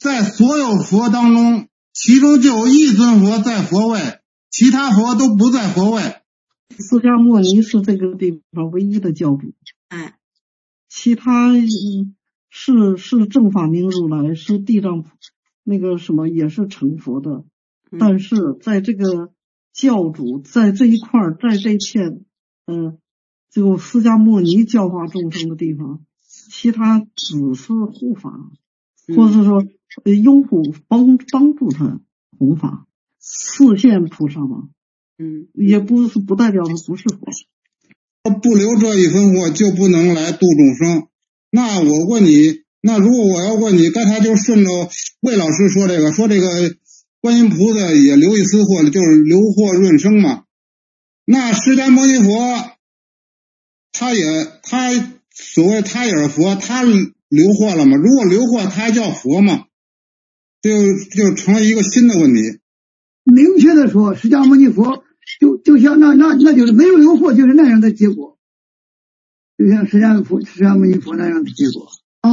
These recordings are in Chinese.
在所有佛当中，其中就有一尊佛在佛外，其他佛都不在佛外。 释迦牟尼是这个地方唯一的教主，其他是正法明如来，是地藏那个什么也是成佛的，但是在这个教主在这一块，在这片就释迦牟尼教化众生的地方，其他只是护法，或者说拥护帮助他弘法，示现菩萨嘛。也不代表他不是佛。 不留这一分货就不能来度众生。那我问你，那如果我要问你，刚才就顺着魏老师说这个观音菩萨也留一丝货，就是留货润生嘛。那释迦牟尼佛，他所谓他也是佛，他留货了吗？如果留货，他还叫佛吗？就成了一个新的问题。 明确的说，释迦牟尼佛就像那就是没有留货，就是那样的结果，就像释迦牟尼佛那样的结果。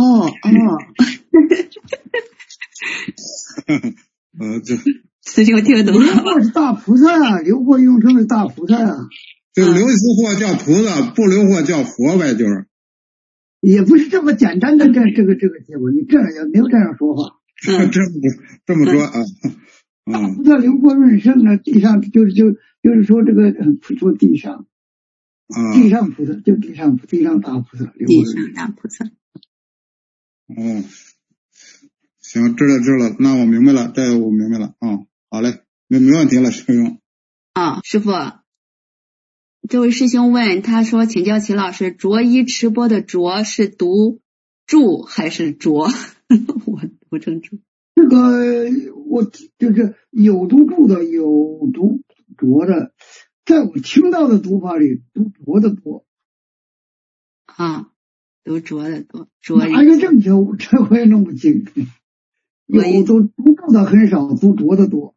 师兄听得懂。 留货是大菩萨啊，留货用成是大菩萨啊。 就留一丝货叫菩萨，不留货叫佛呗，就是。 也不是这么简单的这个结果，你这样也没有这样说法。 这么说啊。 大菩萨留货润生呢，地上就是说这个说地上，地上菩萨就地上大菩萨， 地上大菩萨。 行，知道，那我明白了，这个我明白了好嘞，没问题了，师兄。 师父，这位师兄问，他说请教齐老师，着衣持钵的着是读注还是着？我读成注。 这个我就是有读注的，有读浊的，在我听到的读法里，读浊的多。 读浊的多， 哪一个正确？这我也弄不清。有读注的很少，读浊的多。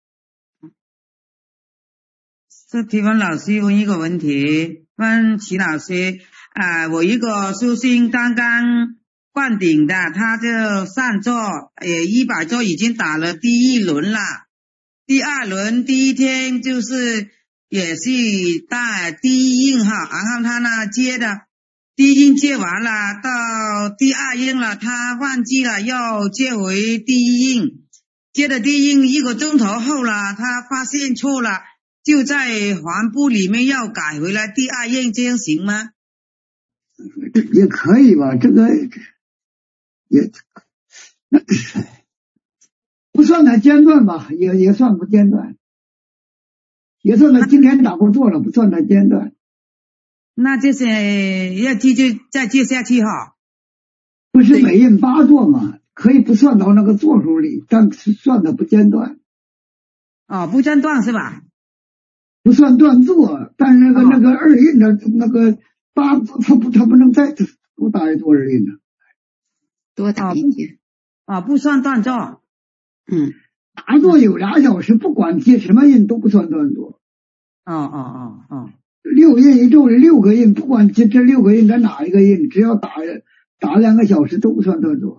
是提问老师问一个问题，问齐老师我一个修心刚刚灌顶的，他就上座100座已经打了第一轮了，第二轮第一天就是也是打第一印然后他呢接的第一印接完了，到第二印了，他忘记了要接回第一印，接的第一印1个钟头后了，他发现错了，就在环部里面要改回来第二印，这样行吗？ 也可以吧，这个也不算他间断吧，也算不间断，也算他今天打过坐了，不算他间断。 那就是要继续再接下去不是每印8座嘛，可以不算到那个座数里，但是算的不间断。 不间断是吧？ 不算断座，但是那个二印的那个8，他不能再多打一座二印呢。 多打一节不算断座。 打坐有2小时，不管接什么印都不算断座。6印一咒里6个印，不管接这6个印在哪一个印，只要打2个小时都不算断座。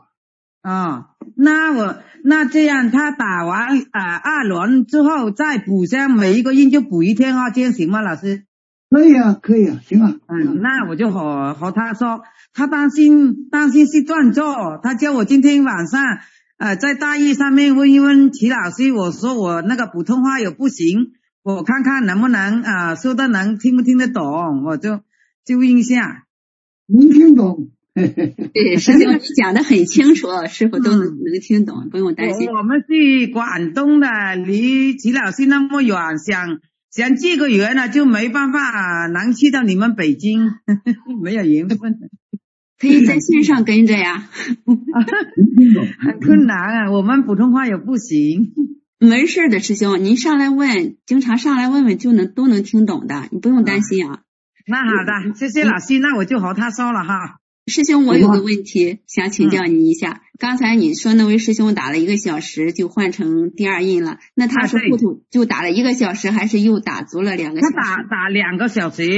那这样他打完2轮之后再补上每一个印就补1天这样行吗，老师？ 可以啊，行啊。 那我就和他说，他担心是断座，他叫我今天晚上在大义上面问一问齐老师，我说我那个普通话有不行，我看看能不能说的能听不听得懂，我就问一下。 能听懂。 对，师兄讲得很清楚，师傅都能听懂，不用担心。 我们是广东的，离齐老师那么远，想借个缘呢，就没办法能去到你们北京，没有缘分。 可以在线上跟着呀。 很困难我们普通话也不行。 没事的，师兄，您上来问，经常上来问问都能听懂的，你不用担心那好的，谢谢老师，那我就和他说了师兄，我有个问题想请教你一下。刚才你说那位师兄打了1个小时就换成第二印了，那他是糊涂就打了1个小时，还是又打足了2个小时？ 他打2个小时，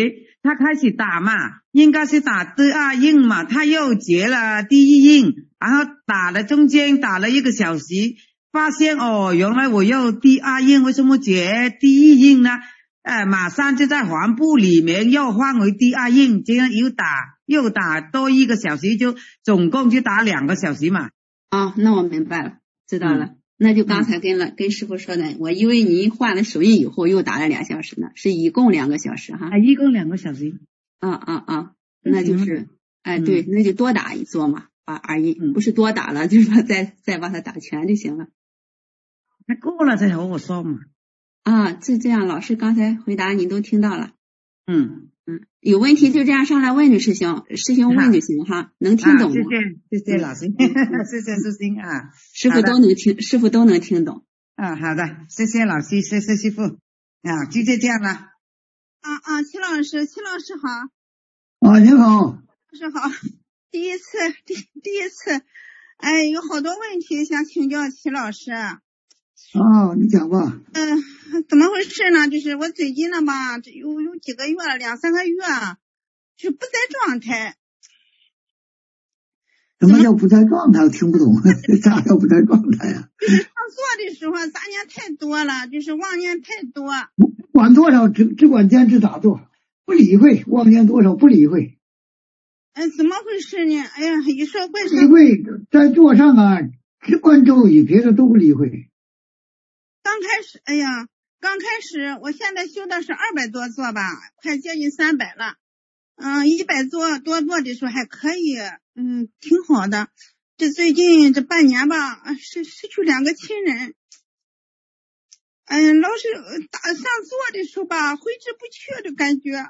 他开始打嘛，应该是打第二印嘛，他又结了第一印，然后打了中间打了1个小时，发现原来我又第二印，为什么结第一印呢？马上就在黄布里面又换为第二印，这样又打多1个小时，就总共就打2个小时嘛。 那我明白了，知道了。那就刚才跟师傅说的，我以为您换了手印以后又打了2小时呢，是一共2个小时哈。 一共2个小时。 那就是对，那就多打一座嘛，而已，不是多打了，就是说再把它打全就行了。 那过了再和我说嘛。 是这样，老师刚才回答你都听到了。有问题就这样上来问就师兄问就行哈，能听懂吗？ 谢谢老师，谢谢师兄啊， 师傅都能听懂。 好的，谢谢老师，谢谢师傅就这样了。 齐老师好。 你好。 老师好，第一次，有好多问题想请教齐老师。 你讲吧。 怎么回事呢？就是我最近呢吧，有几个月了，2-3个月，就是不在状态。 什么叫不在状态？我听不懂，啥叫不在状态呀？ 就是上座的时候杂念太多了，就是妄念太多。 不管多少，只管坚持打坐，不理会妄念多少，不理会。 怎么回事呢？哎呀，一说会理会在座上只管咒语，别的都不理会。 刚开始我现在修的是200多座吧，快接近300了。100多座的时候还可以，挺好的。这最近这半年吧，失去2个亲人。老是上座的时候吧，挥之不去的感觉。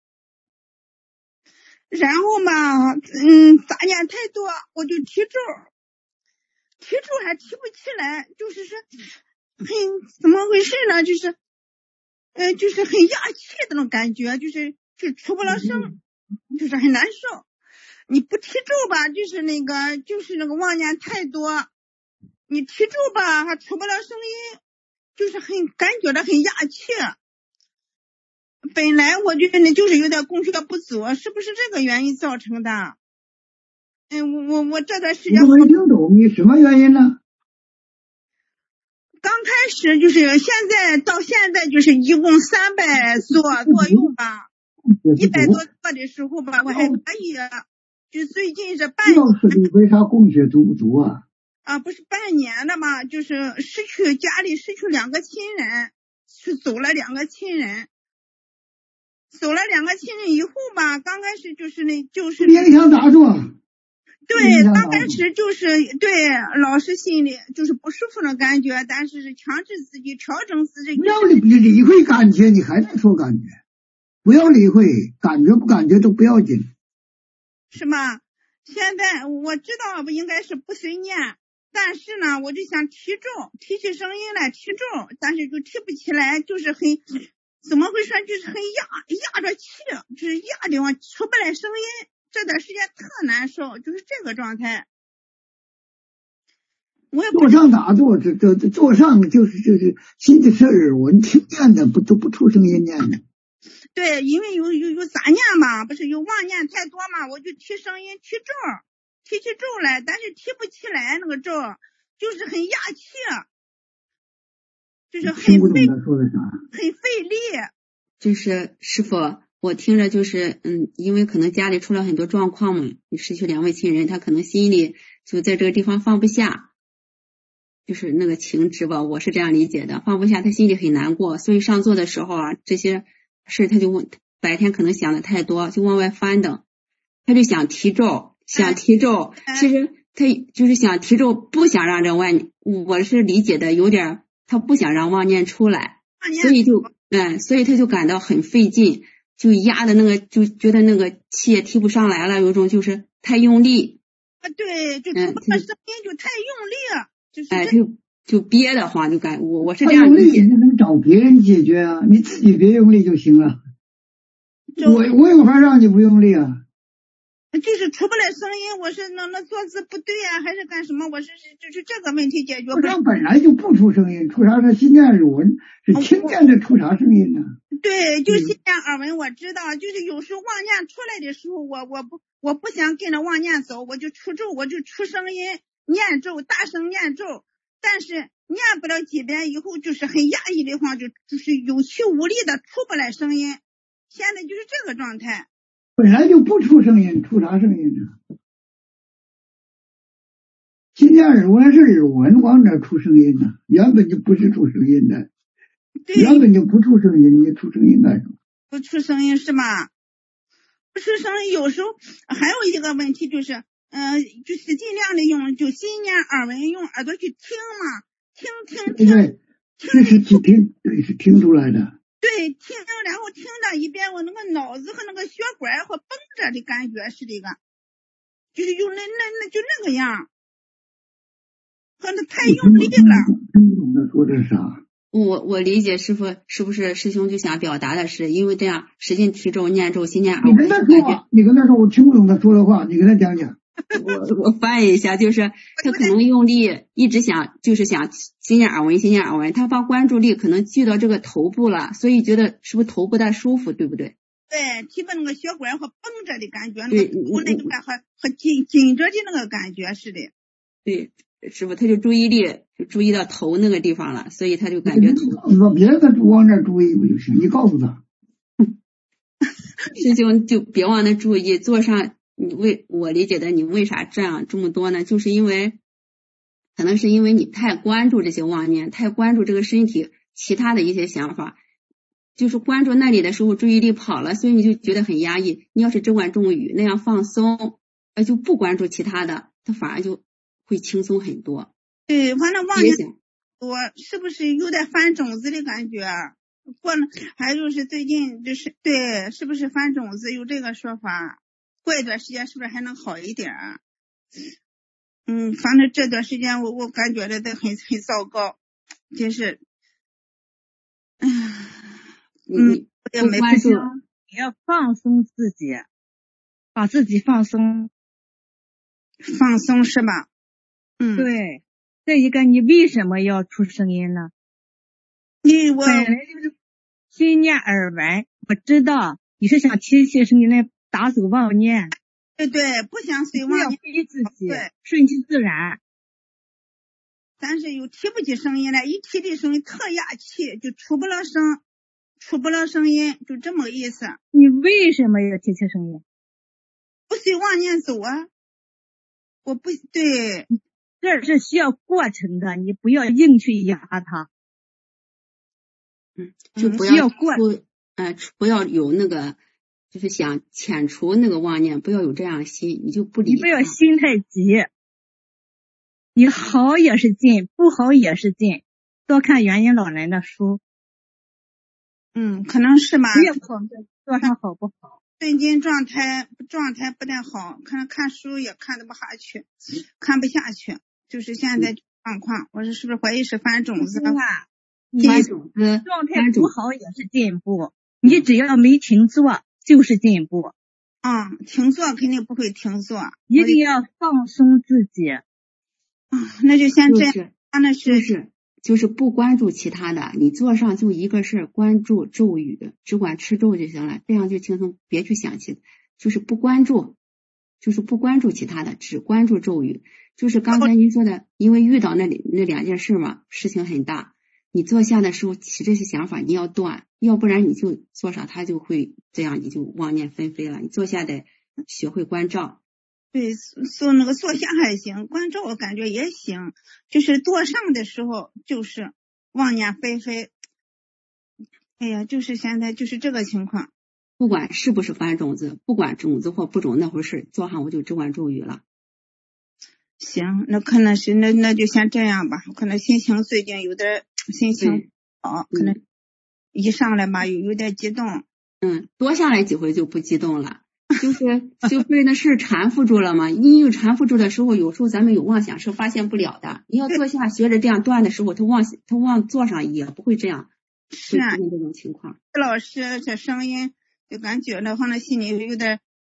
然后吧，杂念太多，我就提咒还提不起来，就是说怎么回事呢？就是很压气的那种感觉，就出不了声，就是很难受。你不提咒吧，就是那个妄念太多，你提咒吧还出不了声音，就是感觉到很压气。本来我觉得就是有点功学不足，是不是这个原因造成的？我这段时间我没听懂你什么原因呢？ 刚开始就是到现在就是一共300左右吧，100多座的时候吧，我还可以。就最近这半年， 为啥供血足不足啊？ 不是半年的嘛，就是家里失去2个亲人，是走了2个亲人。走了2个亲人以后吧，刚开始就是影响打坐。 对，刚开始就是对老师心里就是不舒服的感觉，但是强制自己调整自己。 不要理会感觉，你还在说感觉，不要理会感觉不感觉都不要紧， 是吗？现在我知道应该是不随念，但是呢，我就想提起声音来提咒，但是就提不起来，就是怎么回事？就是很压着气，就是压的话出不来声音。这段时间特难受，就是这个状态。我也坐上打坐，这坐上就是心的是耳闻听见的，都不出声音念的。 对，因为有杂念嘛，不是有妄念太多嘛，我就提声音提起咒来，但是提不起来那个咒，就是很压气，就是很费力。 就是师傅。我听着就是因为可能家里出了很多状况嘛，你失去2位亲人，他可能心里就在这个地方放不下，就是那个情执吧，我是这样理解的，放不下，他心里很难过，所以上座的时候这些事他就白天可能想的太多，就往外翻的，他就想提咒，其实他就是想提咒，不想让这我是理解的有点他不想让妄念出来，所以他就感到很费劲。就压的就觉得那个气也提不上来了，有种就是太用力。 对，就出不了声音，就太用力了， 就憋得慌，就感我是这样理解的。 你能找别人解决啊，你自己别用力就行了。我有法让你不用力啊。 就是出不来声音，我是那坐姿不对啊，还是干什么？我是就是这个问题解决不了。 本来就不出声音，出啥是心念耳闻，是听见的出啥声音呢？ 对，就心念耳闻，我知道，就是有时候妄念出来的时候，我不想跟着妄念走，我就出咒，我就出声音念咒，大声念咒，但是念不了几遍以后，就是很压抑的话，就是有气无力的出不来声音。现在就是这个状态。 本来就不出声音，出啥声音呢？心念耳闻是耳闻，往哪出声音呢？原本就不是出声音的，原本就不出声音，你出声音干什么？ 不出声音是吧？不出声音，有时候还有一个问题就是，就是尽量的用就心念耳闻，用耳朵去听嘛，听。 对，这是听，对，是听出来的。 对，听，然后听到一遍，我那个脑子和那个血管和绷着的感觉是这个，就是用那就那个样，和那太用力了。 听不懂他说的是啥？ 我理解师傅是不是师兄就想表达的是，因为这样使劲提咒念咒心念耳闻。 你跟他说我听不懂他说的话，你跟他讲讲。 我翻译一下，就是他可能用力一直想心念耳闻，他把关注力可能聚到这个头部了，所以觉得是不是头不大舒服，对不对？ 对，提把那个血管和绷着的感觉，那个头那个和紧着的那个感觉似的。 对，师傅他就注意力就注意到头那个地方了，所以他就感觉头。 说别的往那注意不就行？你告诉他， 师兄就别往那注意，坐上。我理解的，你为啥这么多呢？就是因为可能是因为你太关注这些妄念，太关注这个身体其他的一些想法，就是关注那里的时候注意力跑了，所以你就觉得很压抑。你要是只管重语那样放松，就不关注其他的，它反而就会轻松很多。 对，反正妄念多，是不是有点翻种子的感觉？还就是最近就是对，是不是翻种子？有这个说法。过一段时间是不是还能好一点？反正这段时间我感觉的很糟糕，真是， 也没关系，你要放松自己，把自己放松是吧？ 对。这一个你为什么要出声音呢？本来就是心念耳闻，我知道你是想提起声音来打走妄念， 对，不想随妄念， 逼自己，顺其自然。 但是又提不起声音来，一提的声音特哑气，就出不了声音，就这么个意思。 你为什么要提起声音？ 不随妄念走啊！我不对， 这是需要过程的，你不要硬去压它。 就不要不要有那个。就是想遣除那个妄念，不要有这样的心，你就不理。 你不要心太急，你好也是进，不好也是进，多看元婴老人的书。 可能是吧。 不要考虑做上好不好。 最近状态不太好，看书也看不下去，就是现在状况。我说是不是怀疑是翻种子？ 翻种子，状态不好也是进步。你只要没停坐。就是进步。 停坐肯定不会停坐， 一定要放松自己。 那就先这样。 就是不关注其他的，你坐上就一个事儿，关注咒语，只管吃咒就行了，这样就轻松，别去想就是不关注其他的，只关注咒语。就是刚才您说的，因为遇到那两件事嘛，事情很大。你坐下的时候起这些想法你要断，要不然你就坐上它就会这样，你就妄念纷飞了。你坐下得学会关照。 对，那个坐下还行，关照我感觉也行，就是坐上的时候就是妄念纷飞。哎呀，就是现在就是这个情况。 不管是不是翻种子，不管种子或不种那回事，坐上我就只管咒语了。 行，那可能是那就先这样吧，可能心情最近有点心情好，可能一上来吧有点激动。 多下来几回就不激动了，就被那事缠缚住了嘛。你有缠缚住的时候，有时候咱们有妄想是发现不了的。你要坐下学着这样断的时候，他妄坐上也不会这样， 是这种情况。 老师这声音就感觉的话，那心里有点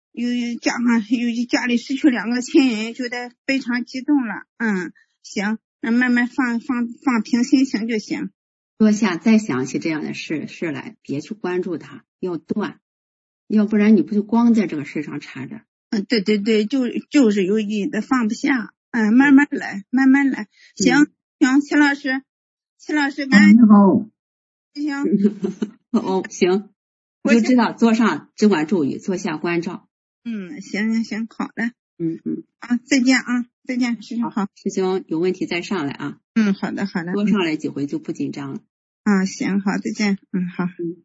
加上家里失去2个亲人，觉得非常激动了。行，那慢慢放平心情就行。 坐下再想起这样的事来，别去关注它，要断，要不然你不就光在这个事上缠着。 对，就是有意的放不下。慢慢来。行，齐老师，感恩。 你好。 行。 行，我就知道坐上只管咒语，坐下关照。 行，好的。再见，师兄。好， 师兄有问题再上来啊。 好的。 多上来几回就不紧张了。 行，好，再见。好。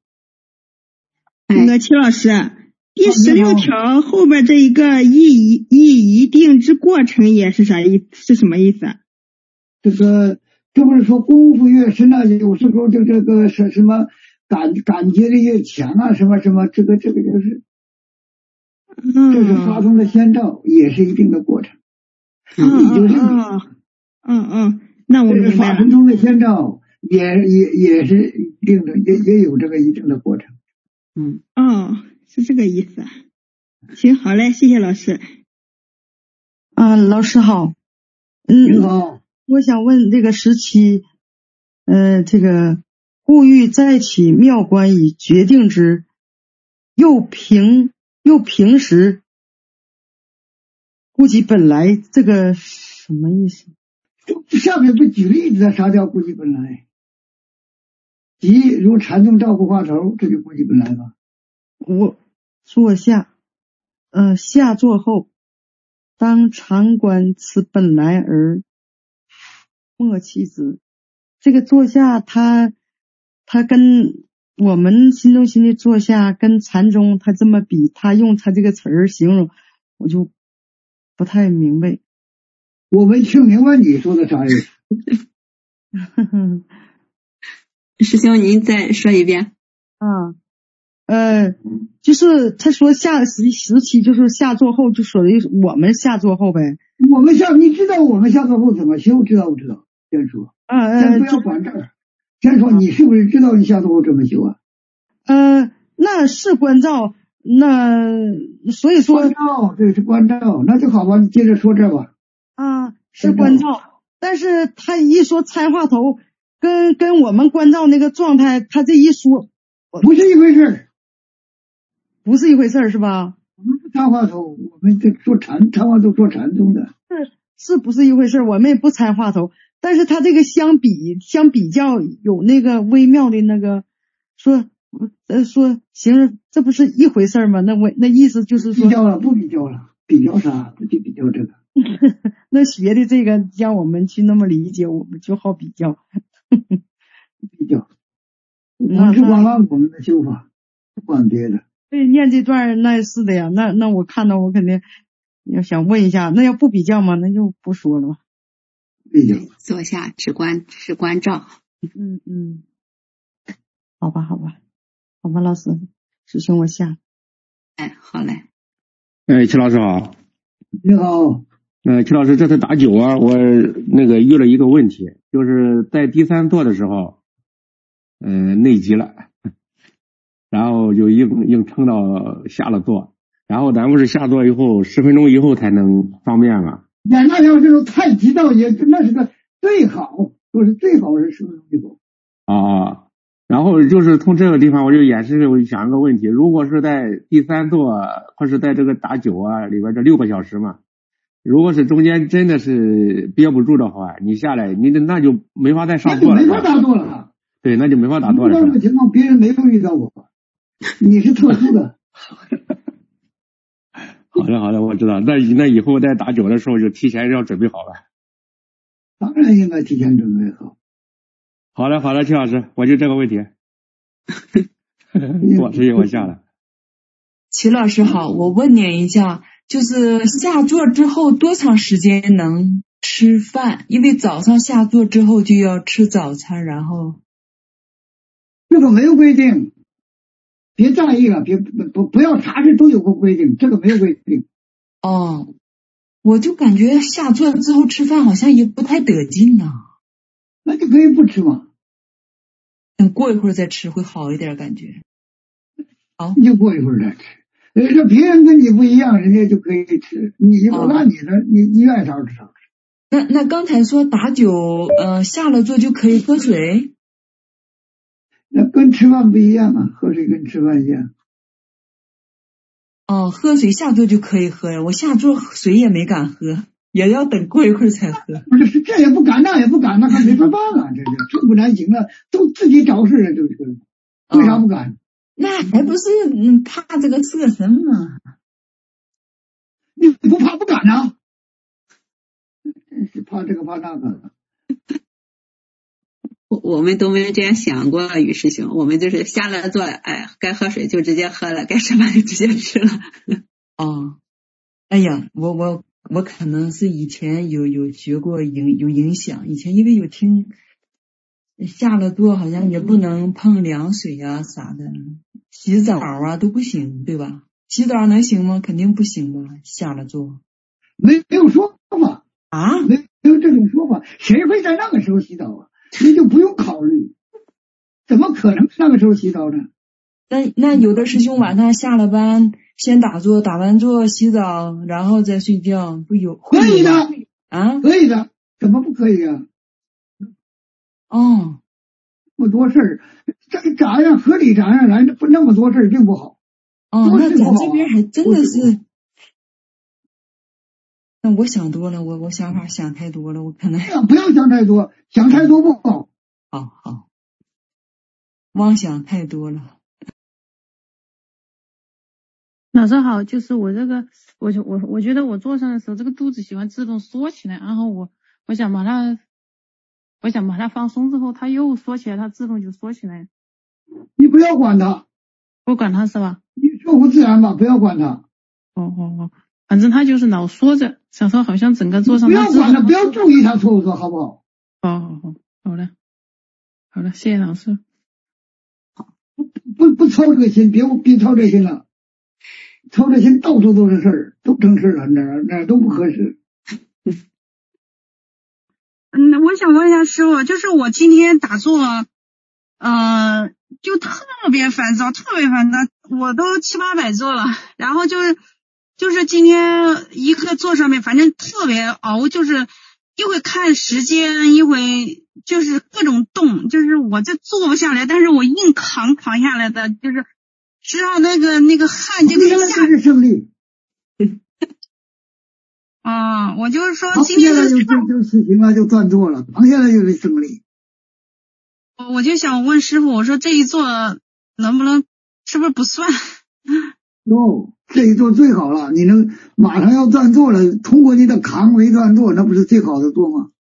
那个齐老师，第16条后边这一个一定之过程也是啥意思？是什么意思啊？ 这不是说功夫越深啊，有时候这个是什么感觉力越强啊，什么这个就是，这是发通的先兆，也是一定的过程。 那我明白了。 发通的先兆也是一定的，也有这个一定的过程。 是这个意思啊。行，好嘞，谢谢老师。 老师好。 你好。 我想问这个17，这个故欲再起妙观以决定之，又平时，故其本来，这个什么意思？ 下面不举例子，啥叫故其本来？即如禅宗照顾话头，这就故其本来吧。 我坐下，下坐后，当常观此本来而莫其之。这个坐下，他跟我们心中心的坐下跟禅宗他这么比，他用他这个词儿形容，我就不太明白。 我没听明白你说的啥意思。 师兄您再说一遍。 就是他说17就是下坐后，就说的我们下坐后呗。 你知道我们下坐后怎么修？知道不知道？先说。先不要管这儿，先说你是不是知道你下坐后怎么修啊？ 那是关照，那所以说关照，这是关照，那就好吧，你接着说这吧。 是关照，但是他一说参话头，跟我们关照那个状态，他这一说不是一回事， 不是一回事是吧？ 我们不参话头，我们这做参话头做禅宗的， 是不是一回事？我们也不参话头，但是他这个相比较有那个微妙的那个说行了，这不是一回事吗？那意思就是说不比较了，比较啥？不去比较这个。 那学的这个让我们去那么理解，我们就好比较。 比较，我们是光按我们的修法，不管别的。 对，念这段那是的呀，那我看到我肯定要想问一下，那要不比较吗？那就不说了吧。 比较， 坐下只关照。 好吧，老师，师兄我下。 好嘞。 齐老师好。 你好。 齐老师，这次打酒啊，我遇了一个问题，就是在第3坐的时候，内急了，然后就硬撑到下了座，然后咱不是下座以后10分钟以后才能方便吗？ 那要这种太急到也那是个最好，说是最好是10分钟以后。 然后就是从这个地方我就想一个问题，如果是在第3座或是在这个打酒啊里边这6个小时嘛，如果是中间真的是憋不住的话，你下来那就没法再上座了。 那就没法打坐了。 对，那就没法打坐了。 这种情况别人没有遇到过，你是特殊的。 好的，我知道。那以后在打酒的时候就提前要准备好了。 当然应该提前准备好。 好的，齐老师，我就这个问题。我时间我下了。 齐老师好，我问您一下，就是下座之后多长时间能吃饭？因为早上下座之后就要吃早餐，然后这个没有规定，别在意了，不要啥事都有个规定，这个没有规定。 我就感觉下座之后吃饭好像也不太得劲呢。 那就可以不吃嘛， 等过一会儿再吃会好一点感觉。好， 你就过一会儿再吃。 这别人跟你不一样，人家就可以吃，你不按你的，你愿意少吃少吃。 那刚才说打酒，下了座就可以喝水？ 那跟吃饭不一样啊，喝水跟吃饭一样。 哦，喝水下座就可以喝呀，我下座水也没敢喝，也要等过一会儿才喝。 不是，这也不敢，那也不敢，那还没法办啊，这不难行啊，都自己找事啊，这个为啥不敢？ 那还不是怕这个色身吗？ 你不怕不敢啊？真是怕这个怕那个。 我们都没这样想过，于师兄，我们就是下了座，哎，该喝水就直接喝了，该吃饭就直接吃了。 哦，哎呀，我可能是以前有学过有影响，以前因为有听下了座好像也不能碰凉水啊啥的，洗澡啊都不行，对吧？洗澡能行吗？肯定不行吧，下了座。 没有说法啊， 没有这种说法，谁会在那个时候洗澡啊？那就不用考虑，怎么可能那个时候洗澡呢？ 那有的师兄晚上下了班先打坐，打完坐洗澡，然后再睡觉，不有可以的啊？ 可以的，怎么不可以啊？ 哦， 那么多事儿，这个咋样合理咋样来，不那么多事儿并不好。 哦，那咱这边还真的是。那我想多了，我想法想太多了，我可能不要想太多，想太多不好。 好，妄想太多了。 老师好，就是我这个，我觉得我坐上的时候，这个肚子喜欢自动缩起来，然后我想把它放松之后，它又缩起来，它自动就缩起来。 你不要管它， 不管它是吧？ 你顺乎自然吧，不要管它。 哦，反正它就是老缩着，想说好像整个桌上。 不要管它，不要注意它错不错，好不好？ 好了，谢谢老师。 不操这个心，别操这心了，操这心到处都是事儿，都成事了，哪都不合适。 我想问一下师傅，就是我今天打坐，就特别烦躁，我都700-800坐了，然后就是今天一个坐上面，反正特别熬，就是一会看时间，一会就是各种动，就是我这坐不下来，但是我硬扛下来的，就是直到那个汗就给下是胜利。 我就是说今天的就死刑了，就断坐了，扛下来就是胜利。 我就想问师傅，我说这一坐能不能，是不是不算？ 这一坐最好了，你能马上要断坐了，通过你的扛为断坐，那不是最好的坐吗？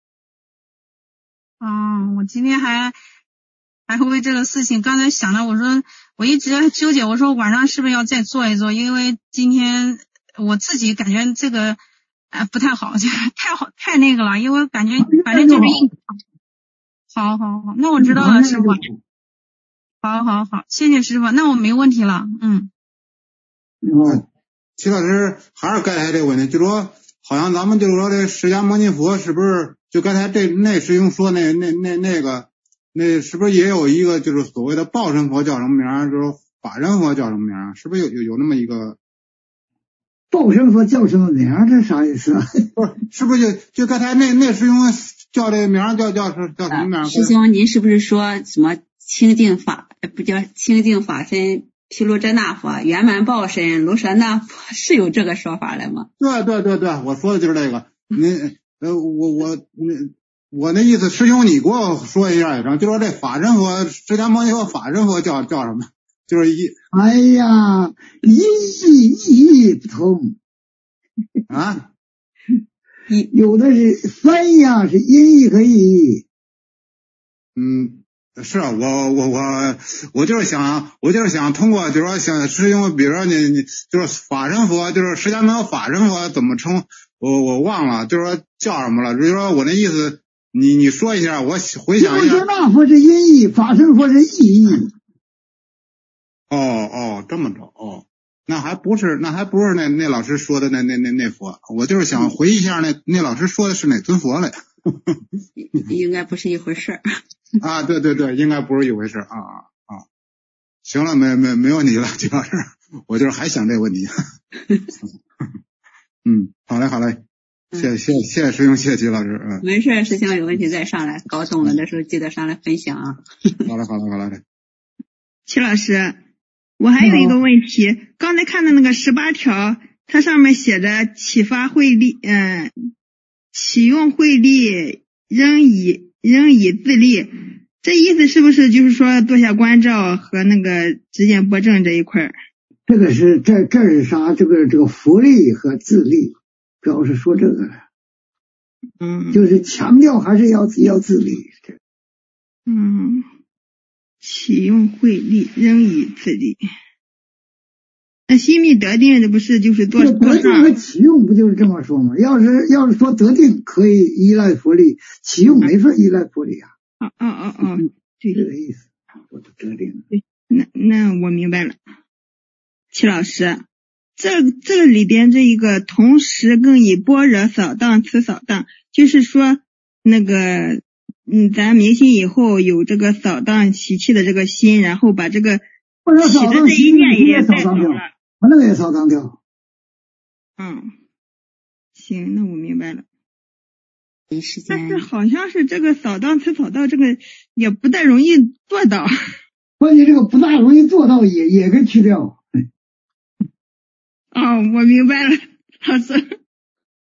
我今天还会为这个事情，刚才想了，我说我一直纠结，我说晚上是不是要再做一做，因为今天我自己感觉这个不太好，太那个了，因为感觉反正就是硬扛。好，那我知道了，师傅。好，谢谢师傅，那我没问题了。 齐老师还是刚才这个问题，就说好像咱们就是说这释迦牟尼佛是不是就刚才那师兄说那是不是也有一个就是所谓的报身佛叫什么名，就是法身佛叫什么名，是不是有那么一个？ 报身佛叫什么名？这啥意思啊？ 不是，是不是就刚才那师兄叫这个名叫什么名？ 师兄，您是不是说什么清净法不叫清净法身？毗卢遮那佛、圆满报身、卢舍那佛是有这个说法的吗？ 对，我说的就是这个。我那意思，师兄你给我说一下也成，就说这法身佛、释迦牟尼佛法身佛叫什么？就是哎呀，意义不同啊， 有的是三样是音译和意义。 是我就是想通过就是说像师兄，比如说你就是法身佛，就是释迦牟尼法身佛怎么称，我忘了，就是说叫什么了，就是说我那意思你说一下，我回想一下。 那佛是音译，法身佛是意义。 这么着那还不是那老师说的那佛，我就是想回忆一下那老师说的是哪尊佛来。 应该不是一回事儿。 对，应该不是一回事啊。行了，没问题了，季老师。 我就是还想这个问题。好嘞，谢谢师兄，谢谢齐老师。 没事，师兄有问题再上来，搞懂了的时候记得上来分享啊。 好嘞。 齐老师，我还有一个问题，刚才看的那个18条，它上面写着启发慧力，启用慧力，仍以自立，这意思是不是就是说坐下观照和那个执见拨正这一块？ 这个是这是啥？这个福利和自立，主要是说这个了。就是强调还是要自立。 启用慧力，仍以自立。那心密得定，这不是就是做得定和启用不就是这么说吗？要是说得定可以依赖佛力，启用没法依赖佛力啊。 对， 这个意思。我的得定。 对，那我明白了。齐老师，这里边这一个同时更以般若扫荡此扫荡，就是说那个咱明心以后有这个扫荡习气的这个心，然后把这个起的这一念也带走了， 那个也扫荡掉。 行，那我明白了。但是好像是这个扫荡此扫荡这个也不太容易做到。 关键这个不大容易做到也给去掉。 我明白了，老师。